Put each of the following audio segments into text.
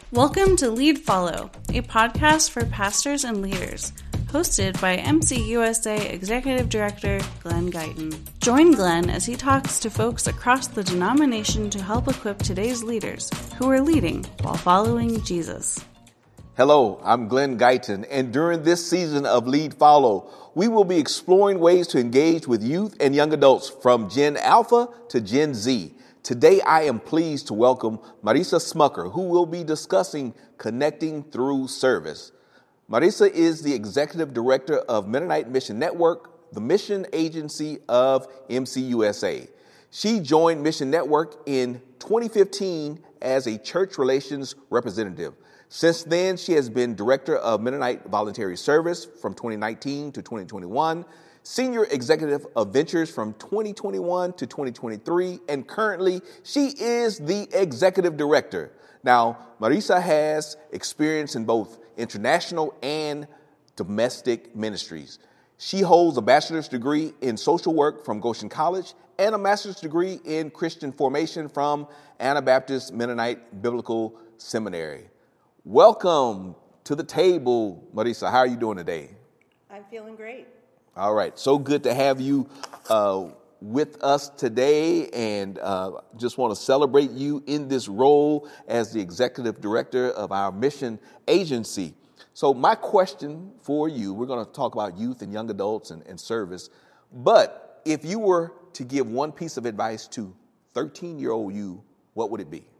Welcome to Lead Follow, a podcast for pastors and leaders, hosted by MCUSA Executive Director Glenn Guyton. Join Glenn as he talks to folks across the denomination to help equip today's leaders who are leading while following Jesus. Hello, I'm Glenn Guyton, and during this season of Lead Follow, we will be exploring ways to engage with youth and young adults from Gen Alpha to Gen Z. Today, I am pleased to welcome Marisa Smucker, who will be discussing connecting through service. Marisa is the Executive Director of Mennonite Mission Network, the mission agency of MCUSA. She joined Mission Network in 2015 as a church relations representative. Since then, she has been Director of Mennonite Voluntary Service from 2019 to 2021, Senior Executive of Ventures from 2021 to 2023, and currently she is the Executive Director. Now, Marisa has experience in both international and domestic ministries. She holds a bachelor's degree in social work from Goshen College and a master's degree in Christian formation from Anabaptist Mennonite Biblical Seminary. Welcome to the table, Marisa. How are you doing today? I'm feeling great. All right. So good to have you with us today, and just want to celebrate you in this role as the executive director of our mission agency. So my question for you, we're going to talk about youth and young adults and service, but if you were to give one piece of advice to 13-year-old you, what would it be?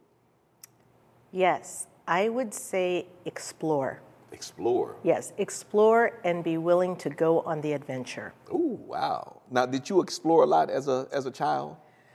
Yes, I would say explore. Explore. Yes, explore and be willing to go on the adventure. Oh, wow. Now, did you explore a lot as a child?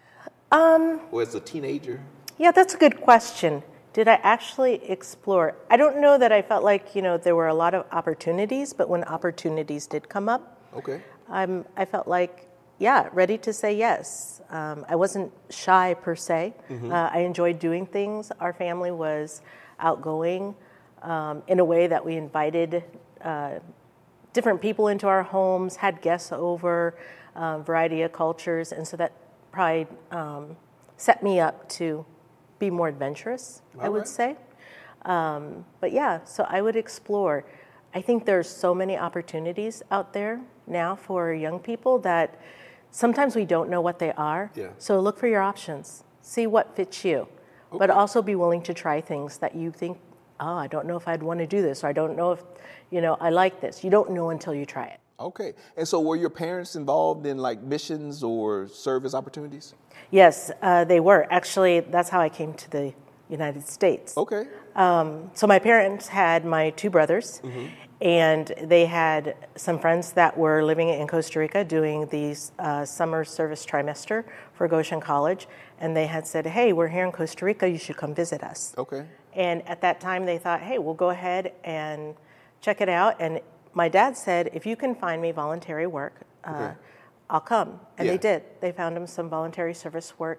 Or as a teenager? Yeah, that's a good question. Did I actually explore? I don't know that I felt like, there were a lot of opportunities, but when opportunities did come up, okay, I felt like, ready to say yes. I wasn't shy per se. Mm-hmm. I enjoyed doing things. Our family was outgoing. In a way that we invited different people into our homes, had guests over, variety of cultures, and so that probably set me up to be more adventurous, I would say. But so I would explore. I think there's so many opportunities out there now for young people that sometimes we don't know what they are. Yeah. So look for your options. See what fits you. Okay. But also be willing to try things that you think, I don't know if I'd want to do this, or I don't know if, I like this. You don't know until you try it. Okay. And so were your parents involved in like missions or service opportunities? Yes, they were. Actually, that's how I came to the United States. Okay. So my parents had my two brothers, mm-hmm. and they had some friends that were living in Costa Rica doing the summer service trimester for Goshen College. And they had said, hey, we're here in Costa Rica, you should come visit us. Okay. And at that time, they thought, hey, we'll go ahead and check it out. And my dad said, if you can find me voluntary work, I'll come. And they did. They found him some voluntary service work,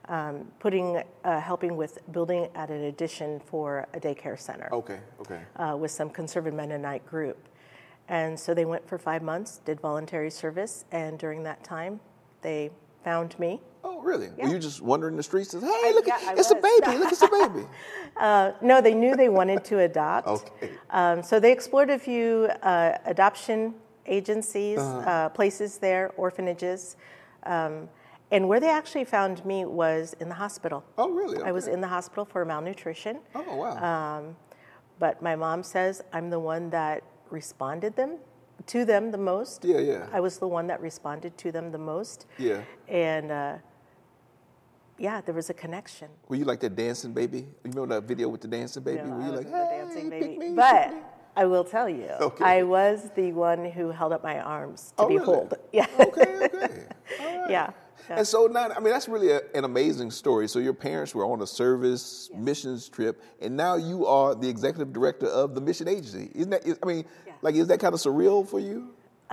helping with building at an addition for a daycare center. Okay. With some conservative Mennonite group. And so they went for 5 months, did voluntary service. And during that time, they found me. Oh, really? Yeah. Were you just wandering the streets and, hey, look, it's a baby. Look, it's a baby. No, they knew they wanted to adopt. Okay. So they explored a few adoption agencies, places there, orphanages. And where they actually found me was in the hospital. Oh, really? Okay. I was in the hospital for malnutrition. Oh, wow. But my mom says I'm the one that responded to them the most. Yeah. I was the one that responded to them the most. Yeah. And there was a connection. Were you like that dancing baby? You remember that video with the dancing baby? No, Were you like, the dancing baby? Pick me, but I will tell you, okay. I was the one who held up my arms to really? behold. Yeah. Okay. All right. Yeah. And so now, that's really an amazing story. So your parents were on a service missions trip, and now you are the executive director of the mission agency. Isn't that? Is that kind of surreal for you?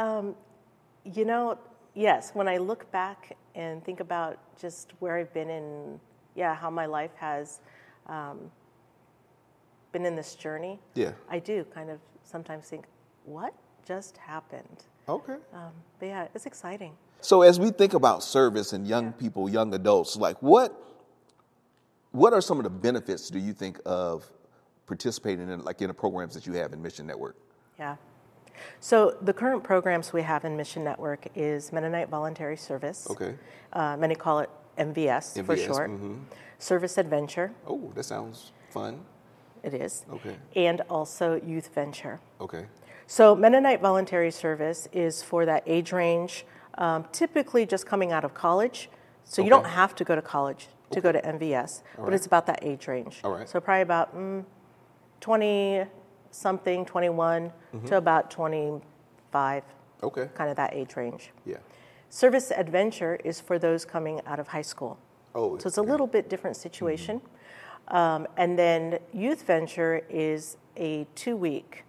Yes. When I look back and think about just where I've been and how my life has been in this journey, I do kind of sometimes think, what just happened? Okay. But it's exciting. So as we think about service and young people, young adults, like what are some of the benefits, do you think, of participating in the programs that you have in Mission Network? Yeah. So the current programs we have in Mission Network is Mennonite Voluntary Service. Okay. Many call it MVS for short. Mm-hmm. Service Adventure. Oh, that sounds fun. It is. Okay. And also Youth Venture. Okay. So Mennonite Voluntary Service is for that age range, typically just coming out of college. So you don't have to go to college to go to MVS, but it's about that age range. All right. So probably about 20-something, 21 to about 25. Okay. Kind of that age range. Yeah. Service Adventure is for those coming out of high school. Oh. So it's a little bit different situation. And then Youth Venture is a 2-week,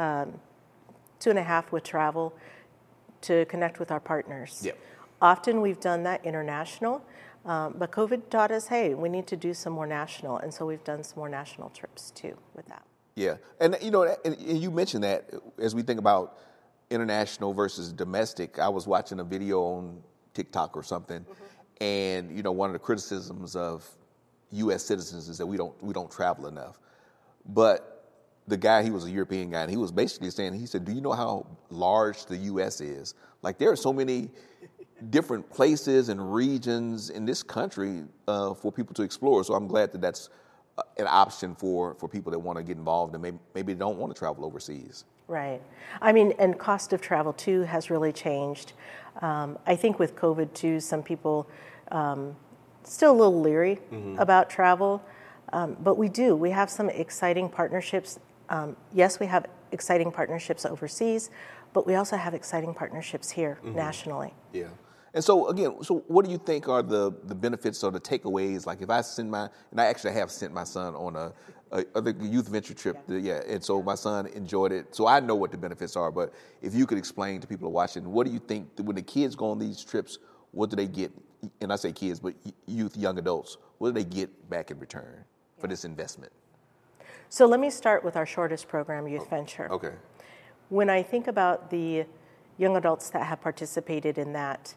2.5 with travel to connect with our partners. Yep. Often we've done that international, but COVID taught us, hey, we need to do some more national. And so we've done some more national trips too with that. Yeah. And, and you mentioned that as we think about international versus domestic, I was watching a video on TikTok or something, and, one of the criticisms of U.S. citizens is that we don't travel enough. But the guy, he was a European guy, and he was basically saying, he said, do you know how large the U.S. is? Like, there are so many different places and regions in this country for people to explore. So I'm glad that that's an option for people that want to get involved and maybe they don't want to travel overseas. Right. I mean, and cost of travel, too, has really changed. I think with COVID, too, some people still a little leery about travel, but we have some exciting partnerships. Yes, we have exciting partnerships overseas, but we also have exciting partnerships here nationally. Yeah. And so, again, what do you think are the benefits or the takeaways? Like if I and I actually have sent my son on a youth venture trip, and so my son enjoyed it. So I know what the benefits are, but if you could explain to people watching, what do you think when the kids go on these trips, what do they get? And I say kids, but youth, young adults, what do they get back in return for this investment? So let me start with our shortest program, Youth Venture. Okay. When I think about the young adults that have participated in that,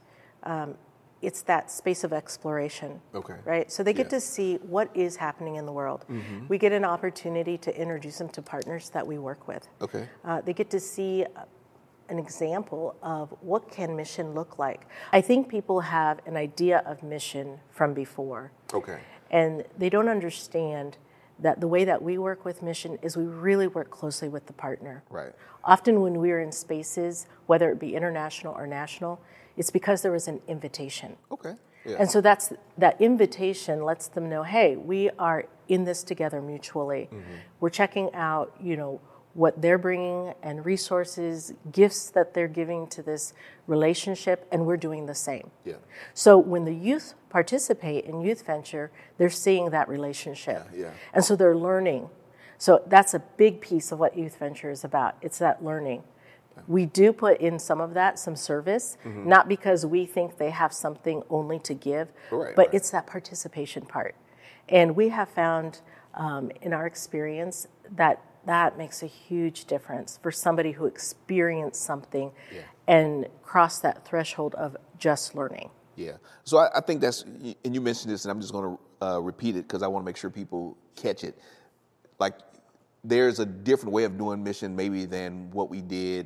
it's that space of exploration. Okay. Right? So they get to see what is happening in the world. We get an opportunity to introduce them to partners that we work with. Okay. They get to see an example of what can mission look like. I think people have an idea of mission from before. Okay. And they don't understand that the way that we work with mission is we really work closely with the partner. Right. Often when we're in spaces, whether it be international or national, it's because there was an invitation. Okay. Yeah. And so that invitation lets them know, hey, we are in this together mutually. We're checking out, what they're bringing and resources, gifts that they're giving to this relationship, and we're doing the same. Yeah. So when the youth participate in Youth Venture, they're seeing that relationship. Yeah. And so they're learning. So that's a big piece of what Youth Venture is about. It's that learning. We do put in some service, not because we think they have something only to give, but it's that participation part. And we have found in our experience that makes a huge difference for somebody who experienced something and crossed that threshold of just learning. Yeah. So I think that's, and you mentioned this, and I'm just going to repeat it because I want to make sure people catch it. Like, there's a different way of doing mission maybe than what we did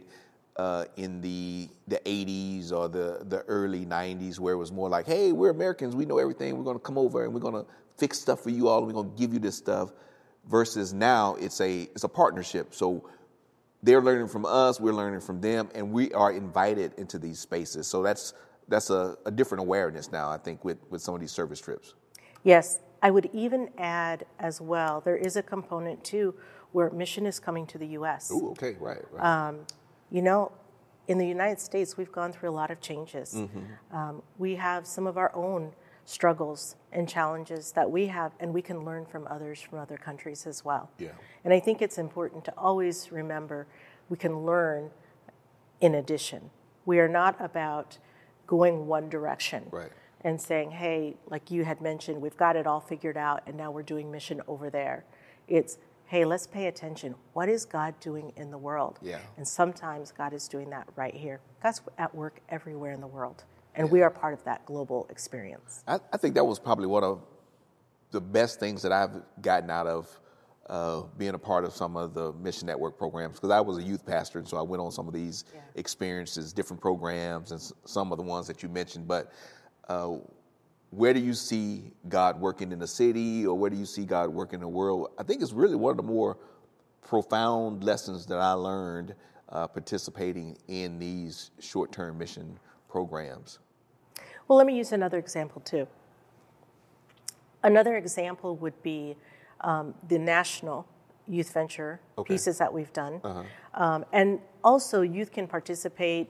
in the 80s or the early 90s, where it was more like, hey, we're Americans, we know everything, we're going to come over and we're going to fix stuff for you all, and we're going to give you this stuff. Versus now, it's a partnership. So they're learning from us, we're learning from them, and we are invited into these spaces. So that's a different awareness now, I think, with some of these service trips. Yes, I would even add as well, there is a component too where mission is coming to the U.S. Ooh, okay, right. In the United States, we've gone through a lot of changes. We have some of our own struggles and challenges that we have, and we can learn from others from other countries as well. Yeah. And I think it's important to always remember we can learn in addition. We are not about going one direction and saying, hey, like you had mentioned, we've got it all figured out and now we're doing mission over there. It's, hey, let's pay attention. What is God doing in the world? Yeah. And sometimes God is doing that right here. God's at work everywhere in the world. And we are part of that global experience. I think that was probably one of the best things that I've gotten out of being a part of some of the Mission Network programs, because I was a youth pastor, and so I went on some of these experiences, different programs, and some of the ones that you mentioned. But where do you see God working in the city, or where do you see God working in the world? I think it's really one of the more profound lessons that I learned participating in these short-term mission programs. Well, let me use another example too. Another example would be the national youth venture pieces that we've done. And also youth can participate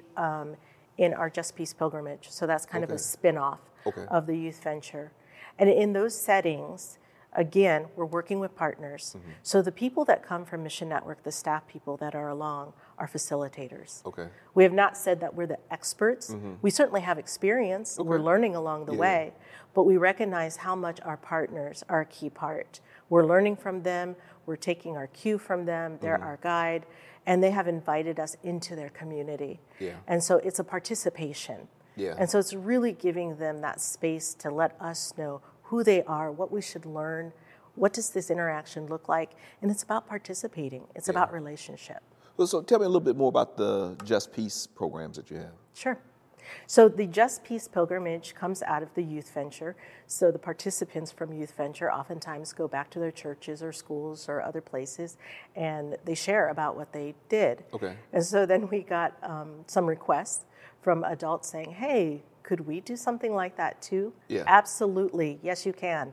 in our Just Peace pilgrimage. So that's kind of a spin-off of the youth venture. And in those settings, again, we're working with partners. So the people that come from Mission Network, the staff people that are along, are facilitators. We have not said that we're the experts. We certainly have experience. We're learning along the way. But we recognize how much our partners are a key part. We're learning from them. We're taking our cue from them. They're our guide. And they have invited us into their community. And so it's a participation. And so it's really giving them that space to let us know who they are, what we should learn, what does this interaction look like, and it's about participating. It's about relationship. Well, so tell me a little bit more about the Just Peace programs that you have. Sure. So the Just Peace pilgrimage comes out of the youth venture. So the participants from youth venture oftentimes go back to their churches or schools or other places, and they share about what they did. And so then we got some requests from adults saying, hey, could we do something like that too? Absolutely. Yes, you can.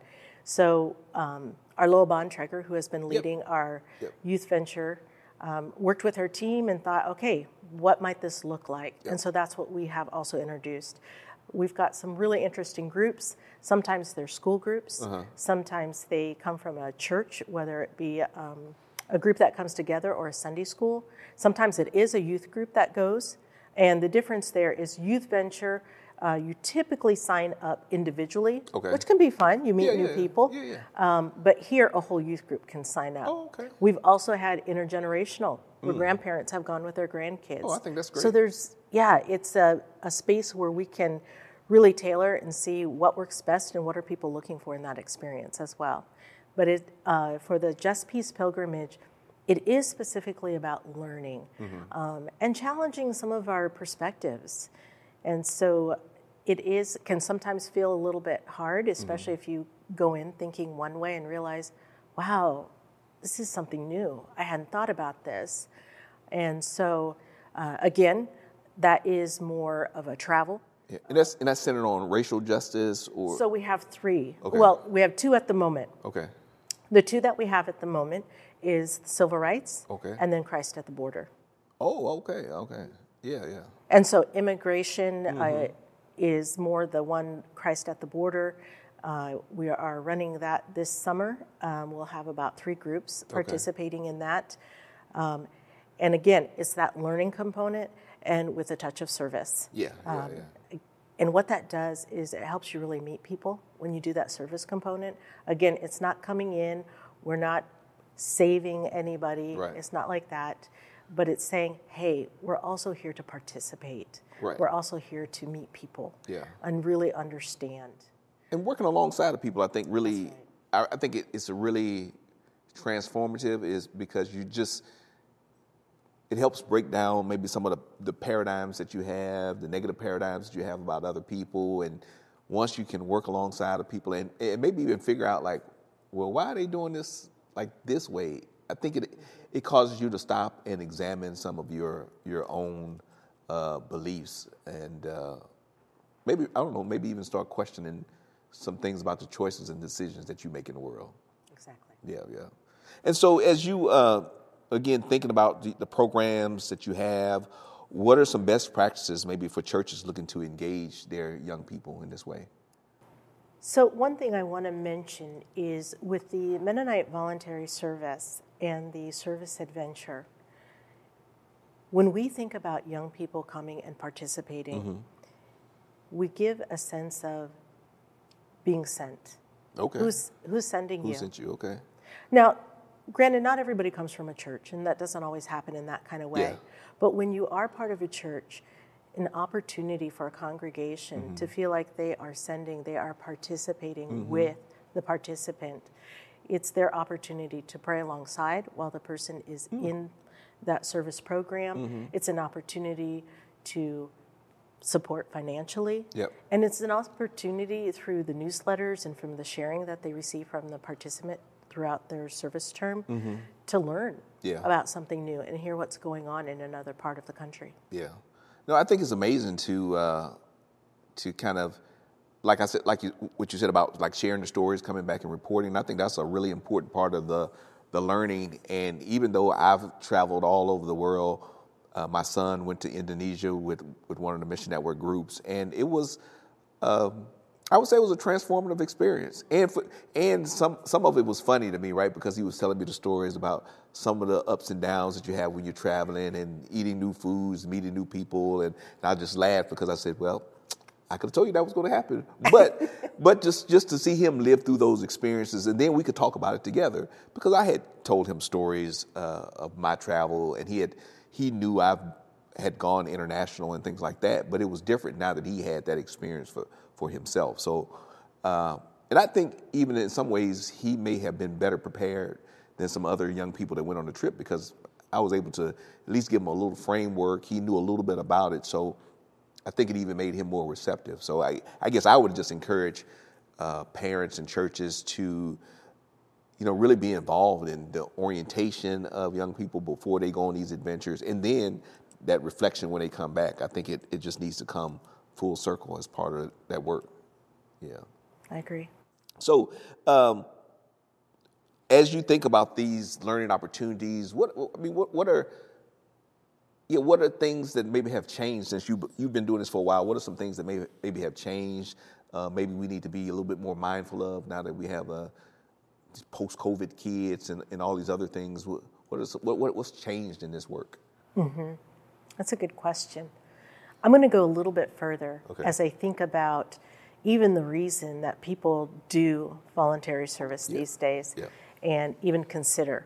So our Loa Bontrager, who has been leading our youth venture, worked with her team and thought, okay, what might this look like? And so that's what we have also introduced. We've got some really interesting groups. Sometimes they're school groups. Sometimes they come from a church, whether it be a group that comes together or a Sunday school. Sometimes it is a youth group that goes. And the difference there is youth venture, you typically sign up individually, which can be fun. You meet new people. But here, a whole youth group can sign up. We've also had intergenerational, where grandparents have gone with their grandkids. I think that's great. So there's, it's a space where we can really tailor and see what works best and what are people looking for in that experience as well. But for the Just Peace pilgrimage, it is specifically about learning and challenging some of our perspectives. And so it can sometimes feel a little bit hard, especially if you go in thinking one way and realize, wow, this is something new. I hadn't thought about this. And so, again, that is more of a travel. And that's centered on racial justice? Or So we have 3. Well, we have 2 at the moment. The 2 that we have at the moment is civil rights and then Christ at the border. And so immigration is more the one, Christ at the border. We are running that this summer. We'll have about 3 groups participating in that. And again, it's that learning component and with a touch of service. And what that does is it helps you really meet people when you do that service component. Again, it's not coming in. We're not saving anybody. It's not like that. But it's saying, hey, we're also here to participate. We're also here to meet people and really understand. And working alongside of people, I think really, I think it's a really transformative is because it helps break down maybe some of the paradigms that you have, the negative paradigms that you have about other people. And once you can work alongside of people and maybe even figure out like, well, why are they doing this like this way? I think it causes you to stop and examine some of your own beliefs and maybe, I don't know, maybe even start questioning some things about the choices and decisions that you make in the world. Exactly. And so as you, again, thinking about the programs that you have, what are some best practices maybe for churches looking to engage their young people in this way? So one thing I want to mention is with the Mennonite Voluntary Service and the Service Adventure, when we think about young people coming and participating, we give a sense of being sent. Who's sending you? Who sent you? Now, granted, not everybody comes from a church, and that doesn't always happen in that kind of way. But when you are part of a church, an opportunity for a congregation to feel like they are participating with the participant it's their opportunity to pray alongside while the person is in that service program. It's an opportunity to support financially. And it's an opportunity through the newsletters and from the sharing that they receive from the participant throughout their service term to learn about something new and hear what's going on in another part of the country. No, I think it's amazing to kind of, like I said, what you said about like sharing the stories, coming back and reporting. I think that's a really important part of the learning. And even though I've traveled all over the world, my son went to Indonesia with one of the Mission Network groups, and it was, I would say, it was a transformative experience. And some of it was funny to me, right? Because he was telling me the stories about some of the ups and downs that you have when you're traveling and eating new foods, meeting new people, and I just laughed because I said, well, I could have told you that was going to happen, but just to see him live through those experiences, and then we could talk about it together, because I had told him stories of my travel, and he knew I had gone international and things like that, but it was different now that he had that experience for himself. So, and I think even in some ways he may have been better prepared than some other young people that went on the trip, because I was able to at least give him a little framework. He knew a little bit about it, so I think it even made him more receptive. So I guess I would just encourage parents and churches to, really be involved in the orientation of young people before they go on these adventures, and then that reflection when they come back. I think it just needs to come full circle as part of that work. Yeah, I agree. So, as you think about these learning opportunities, what are things that maybe have changed since you've been doing this for a while? What are some things that maybe have changed? Maybe we need to be a little bit more mindful of now that we have post-COVID kids and all these other things. What's changed in this work? That's a good question. I'm going to go a little bit further as I think about even the reason that people do voluntary service these days and even consider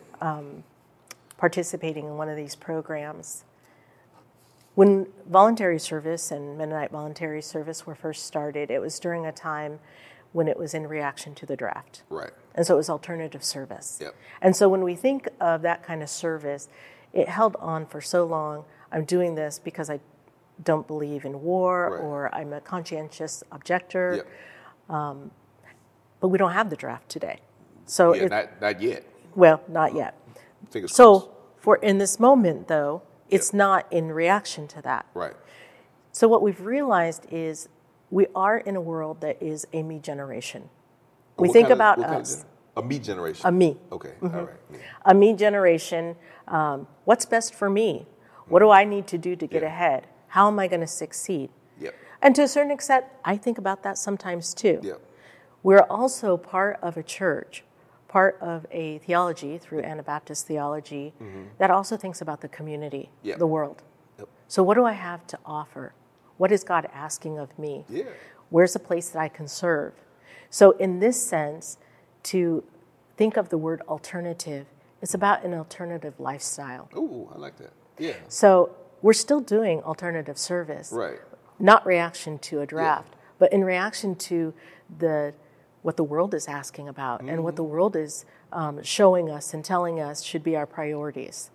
participating in one of these programs. When voluntary service and Mennonite voluntary service were first started, it was during a time when it was in reaction to the draft. Right. And so it was alternative service. And so when we think of that kind of service, it held on for so long. I'm doing this because I don't believe in war, or I'm a conscientious objector. But we don't have the draft today. So not yet. Well, not yet. Fingers so crossed. In this moment, though, it's not in reaction to that. Right. So what we've realized is we are in a world that is a me generation. We think about us. A me generation. A me. Okay. All right. A me generation. What's best for me? What do I need to do to get ahead? How am I going to succeed? And to a certain extent, I think about that sometimes too. We're also part of a church, part of a theology through Anabaptist theology that also thinks about the community, the world. So what do I have to offer? What is God asking of me? Where's a place that I can serve? So in this sense, to think of the word alternative, it's about an alternative lifestyle. Ooh, I like that. So we're still doing alternative service. Right. Not reaction to a draft, but in reaction to what the world is asking about and what the world is showing us and telling us should be our priorities.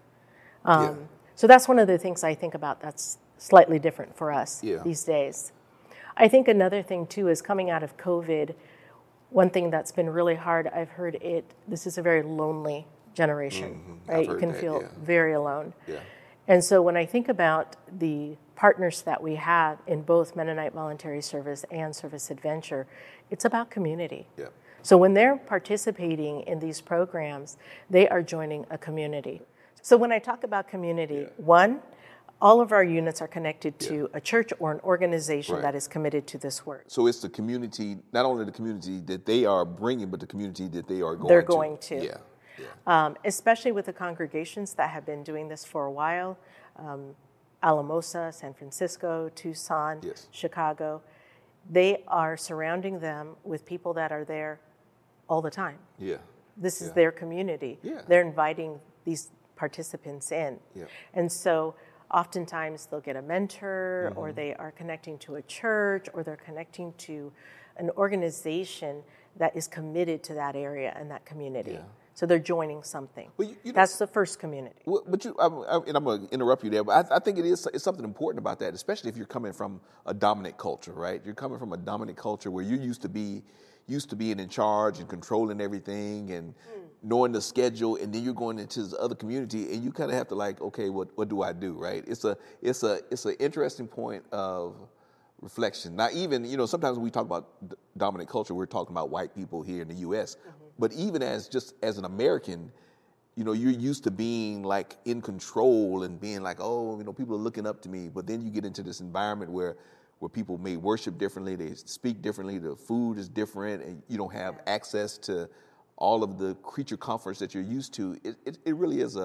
So that's one of the things I think about that's slightly different for us these days. I think another thing, too, is coming out of COVID, one thing that's been really hard, I've heard this is a very lonely generation, right? You can feel very alone. And so when I think about the partners that we have in both Mennonite Voluntary Service and Service Adventure, it's about community. So when they're participating in these programs, they are joining a community. So when I talk about community, one, all of our units are connected to a church or an organization that is committed to this work. So it's the community, not only the community that they are bringing, but the community that they are going to. They're going to. Especially with the congregations that have been doing this for a while, Alamosa, San Francisco, Tucson, Chicago, they are surrounding them with people that are there all the time. This is their community. They're inviting these participants in. And so oftentimes they'll get a mentor, or they are connecting to a church, or they're connecting to an organization that is committed to that area and that community. Yeah. So they're joining something. Well, you know, that's the first community. Well, but and I'm going to interrupt you there, but I think it's something important about that, especially if you're coming from a dominant culture, right? You're coming from a dominant culture where you used to being in charge and controlling everything and knowing the schedule, and then you're going into this other community, and you kind of have to like, okay, what do I do, right? It's an interesting point of reflection. Now, even, sometimes when we talk about dominant culture, we're talking about white people here in the U.S., but even as an American, you're used to being like in control and being like, oh, people are looking up to me. But then you get into this environment where people may worship differently, they speak differently, the food is different, and you don't have access to all of the creature comforts that you're used to. It really is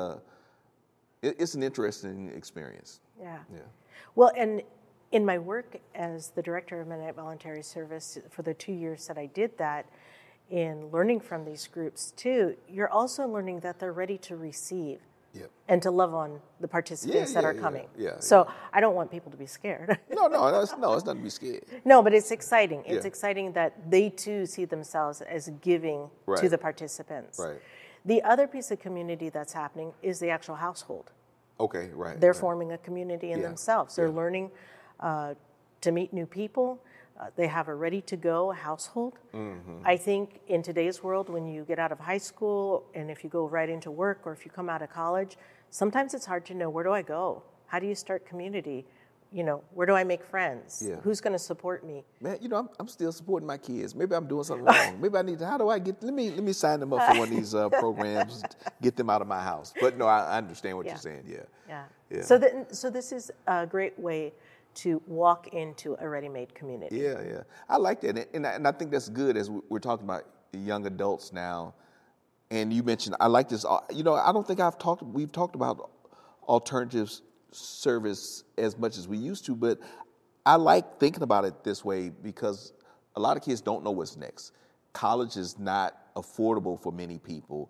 it's an interesting experience. Yeah. Yeah. Well, and in my work as the director of Mennonite Voluntary Service for the 2 years that I did that, in learning from these groups too, you're also learning that they're ready to receive and to love on the participants that are coming. So I don't want people to be scared. No, it's nothing to be scared. No, but it's exciting. It's exciting that they too see themselves as giving to the participants. Right. The other piece of community that's happening is the actual household. Okay, right. They're forming a community in themselves. They're learning to meet new people. They have a ready-to-go household. Mm-hmm. I think in today's world, when you get out of high school and if you go right into work or if you come out of college, sometimes it's hard to know, where do I go? How do you start community? Where do I make friends? Yeah. Who's going to support me? Man, I'm still supporting my kids. Maybe I'm doing something wrong. Maybe I need to, let me sign them up for one of these programs, get them out of my house. But no, I understand what you're saying, Yeah. So this is a great way to walk into a ready-made community. Yeah. I like that. And I think that's good as we're talking about young adults now. And you mentioned, I like this, I don't think we've talked about alternatives service as much as we used to, but I like thinking about it this way because a lot of kids don't know what's next. College is not affordable for many people.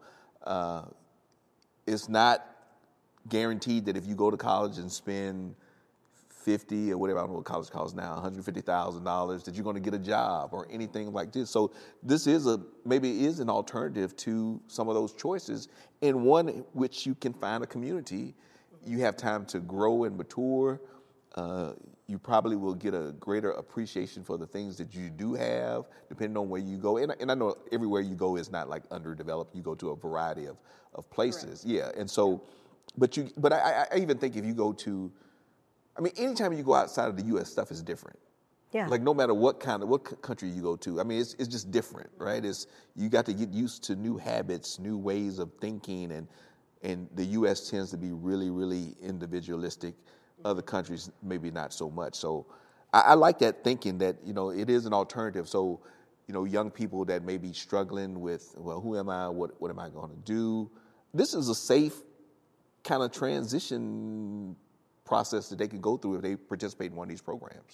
It's not guaranteed that if you go to college and spend $50 or whatever, I don't know what college costs now, $150,000, that you're going to get a job or anything like this. So this is maybe an alternative to some of those choices, and one which you can find a community. You have time to grow and mature. You probably will get a greater appreciation for the things that you do have, depending on where you go. And I know everywhere you go is not like underdeveloped. You go to a variety of places. Correct. Yeah, and so, but I even think if you go to, anytime you go outside of the U.S., stuff is different. Yeah. Like no matter what country you go to, it's just different, right? You got to get used to new habits, new ways of thinking, and the U.S. tends to be really, really individualistic. Other countries maybe not so much. So I like that thinking that it is an alternative. So young people that may be struggling with, well, who am I? What am I going to do? This is a safe kind of transition process that they can go through if they participate in one of these programs.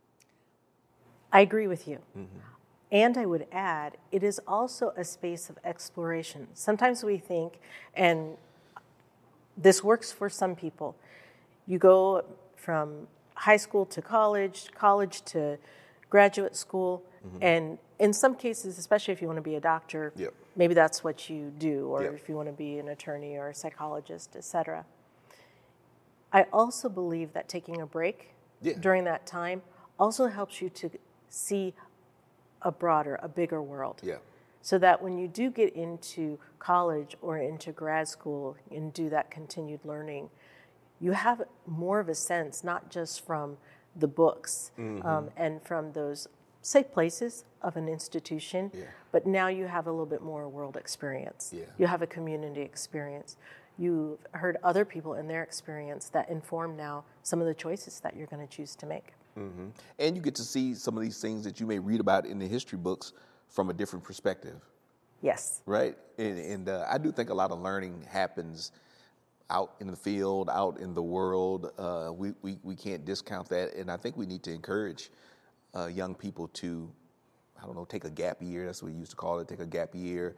I agree with you. Mm-hmm. And I would add, it is also a space of exploration. Sometimes we think, and this works for some people, you go from high school to college to graduate school, and in some cases, especially if you want to be a doctor, maybe that's what you do, or if you want to be an attorney or a psychologist, etc. I also believe that taking a break during that time also helps you to see a bigger world. Yeah. So that when you do get into college or into grad school and do that continued learning, you have more of a sense, not just from the books and from those safe places of an institution, but now you have a little bit more world experience. Yeah. You have a community experience. You've heard other people in their experience that inform now some of the choices that you're going to choose to make. Mm-hmm. And you get to see some of these things that you may read about in the history books from a different perspective. Yes. Right? And I do think a lot of learning happens out in the field, out in the world. We can't discount that. And I think we need to encourage young people to, take a gap year. That's what we used to call it, take a gap year.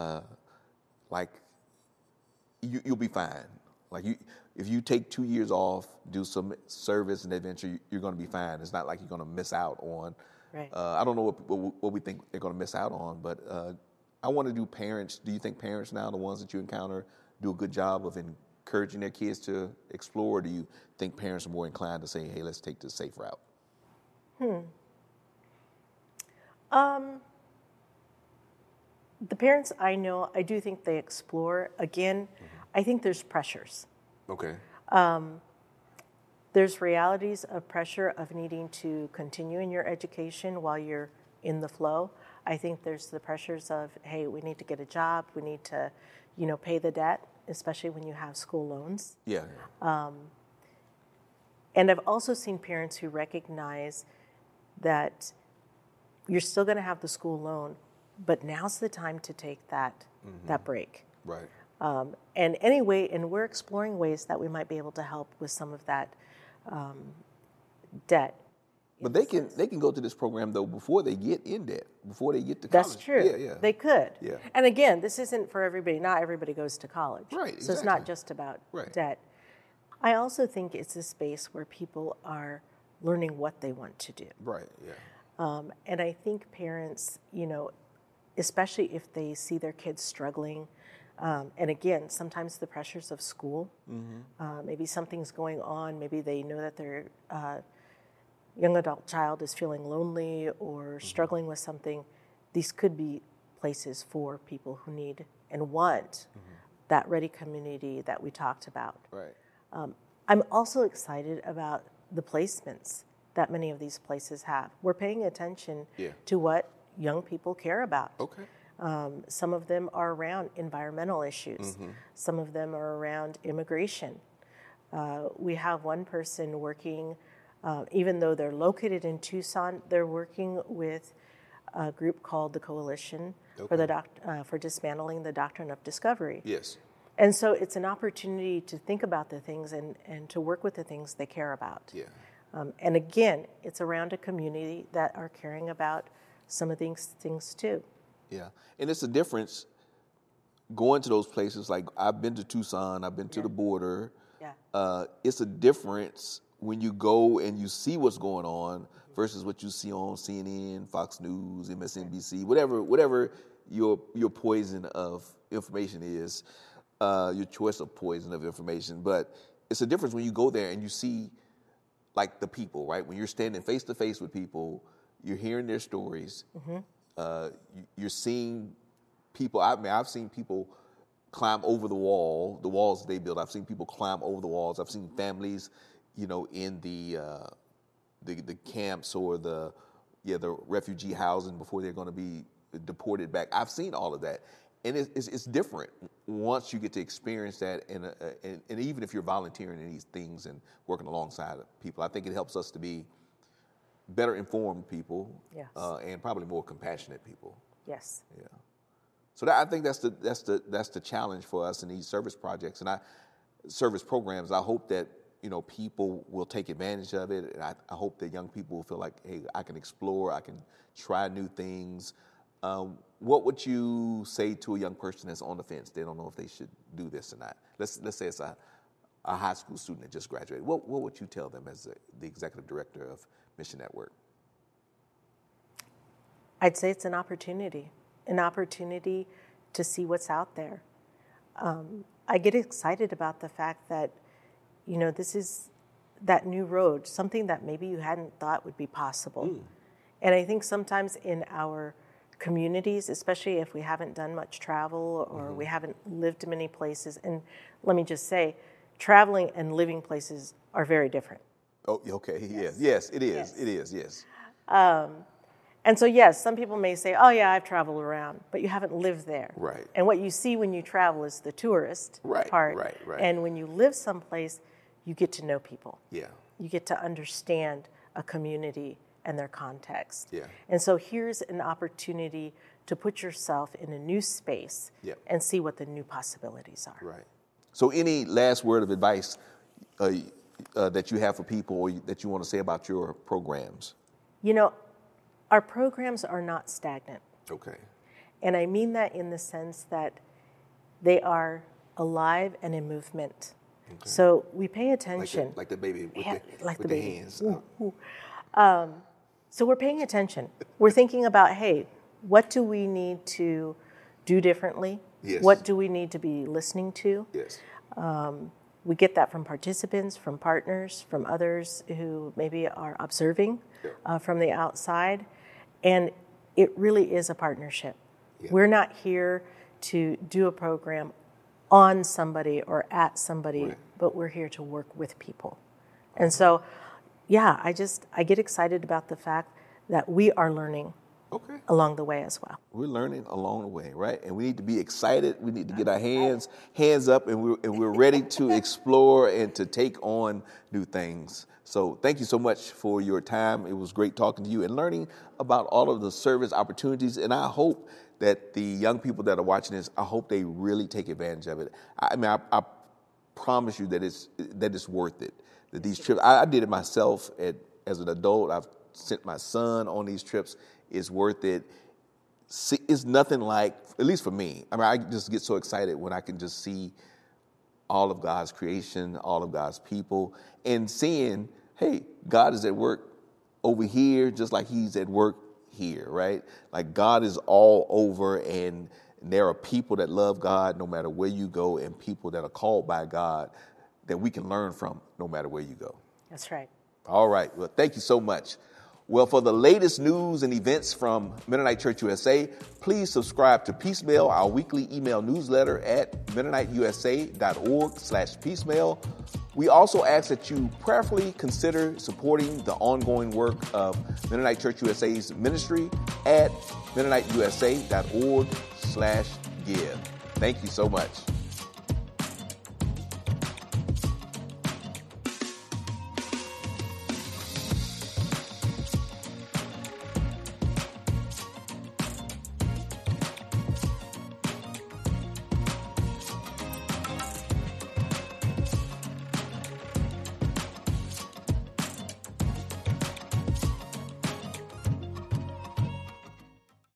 You'll be fine. If you take 2 years off, do some service and adventure, you're going to be fine. It's not like you're going to miss out on Right. I don't know what we think they're going to miss out on, but I want to do parents. Do you think parents now, the ones that you encounter, do a good job of encouraging their kids to explore? Or do you think parents are more inclined to say, hey, let's take the safe route? The parents I know, I do think they explore. Again, I think there's pressures. Okay. There's realities of pressure of needing to continue in your education while you're in the flow. I think there's the pressures of, hey, we need to get a job, we need to, pay the debt, especially when you have school loans. Yeah. And I've also seen parents who recognize that you're still going to have the school loan, but now's the time to take that break. Right. And we're exploring ways that we might be able to help with some of that debt. But they can go to this program though before they get in debt, before they get to college. That's true. Yeah. They could. Yeah. And again, this isn't for everybody. Not everybody goes to college. Right. So it's not just about debt. I also think it's a space where people are learning what they want to do. Right. Yeah. And I think parents, especially if they see their kids struggling, and again, sometimes the pressures of school, maybe something's going on, maybe they know that their young adult child is feeling lonely or struggling with something. These could be places for people who need and want that ready community that we talked about. Right. I'm also excited about the placements that many of these places have. We're paying attention to what young people care about. Okay. Some of them are around environmental issues. Some of them are around immigration. We have one person working, even though they're located in Tucson, they're working with a group called the Coalition for Dismantling the Doctrine of Discovery. Yes. And so it's an opportunity to think about the things and to work with the things they care about. Yeah. And again, it's around a community that are caring about some of these things too. Yeah. And it's a difference going to those places. Like I've been to Tucson, I've been to the border. Yeah. It's a difference when you go and you see what's going on versus what you see on CNN, Fox News, MSNBC, whatever your poison of information is, your choice of poison of information. But it's a difference when you go there and you see like the people, right? When you're standing face to face with people, you're hearing their stories. You're seeing people. I've seen people climb over the walls they build. I've seen people climb over the walls. I've seen families, in the camps or the refugee housing before they're going to be deported back. I've seen all of that, and it's different once you get to experience that. And even if you're volunteering in these things and working alongside people, I think it helps us to be better informed people, and probably more compassionate people. Yes. Yeah. So I think that's the challenge for us in these service projects and service programs. I hope that people will take advantage of it, and I hope that young people will feel like, hey, I can explore, I can try new things. What would you say to a young person that's on the fence? They don't know if they should do this or not. Let's say it's a high school student that just graduated. What would you tell them as the executive director of Mission Network? I'd say it's an opportunity to see what's out there. I get excited about the fact that, this is that new road, something that maybe you hadn't thought would be possible. And I think sometimes in our communities, especially if we haven't done much travel or we haven't lived many places, and let me just say, traveling and living places are very different. Oh, okay. Yes, it is. Yes. It is. Yes. And so, yes, some people may say, oh, yeah, I've traveled around, but you haven't lived there. Right. And what you see when you travel is the tourist part. Right. And when you live someplace, you get to know people. Yeah. You get to understand a community and their context. Yeah. And so here's an opportunity to put yourself in a new space and see what the new possibilities are. Right. So any last word of advice that you have for people or that you want to say about your programs? Our programs are not stagnant. Okay. And I mean that in the sense that they are alive and in movement. Okay. So we pay attention. Like the baby with the baby. hands. So we're paying attention. We're thinking about, hey, what do we need to do differently? Yes. What do we need to be listening to? Yes. We get that from participants, from partners, from others who maybe are observing from the outside. And it really is a partnership. Yeah. We're not here to do a program on somebody or at somebody, right, but we're here to work with people. Okay. And so, yeah, I get excited about the fact that we are learning along the way as well. We're learning along the way, right? And we need to be excited. We need to get our hands up, and we're ready to explore and to take on new things. So thank you so much for your time. It was great talking to you and learning about all of the service opportunities. And I hope that the young people that are watching this, I hope they really take advantage of it. I mean, I promise you that it's worth it. That these trips, I did it myself as an adult. I've sent my son on these trips. It's worth it. It's nothing like, at least for me, I mean, I just get so excited when I can just see all of God's creation, all of God's people, and seeing, hey, God is at work over here just like he's at work here, right? Like God is all over, and there are people that love God no matter where you go, and people that are called by God that we can learn from no matter where you go. That's right. All right. Well, thank you so much. Well, for the latest news and events from Mennonite Church USA, please subscribe to Peacemail, our weekly email newsletter at MennoniteUSA.org/peacemail. We also ask that you prayerfully consider supporting the ongoing work of Mennonite Church USA's ministry at MennoniteUSA.org/give. Thank you so much.